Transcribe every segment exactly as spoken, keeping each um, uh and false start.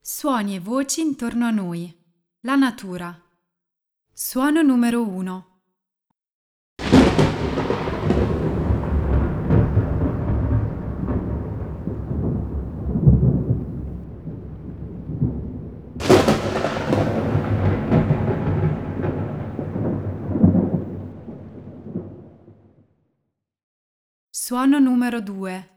Suoni e voci intorno a noi. La natura. Suono numero uno. Suono numero due.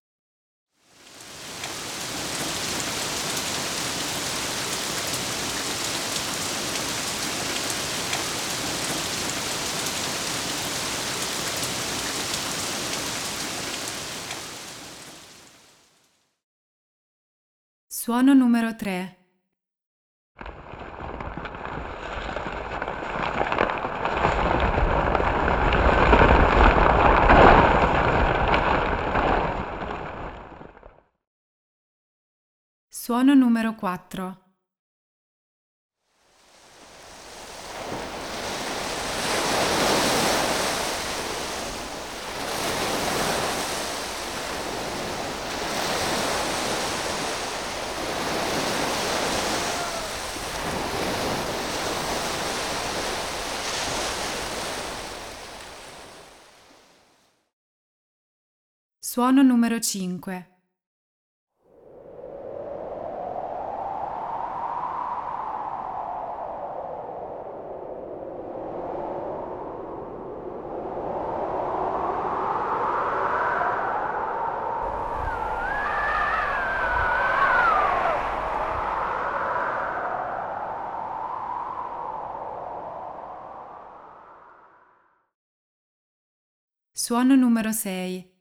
Suono numero tre. Suono numero quattro. Suono numero cinque. Suono numero sei.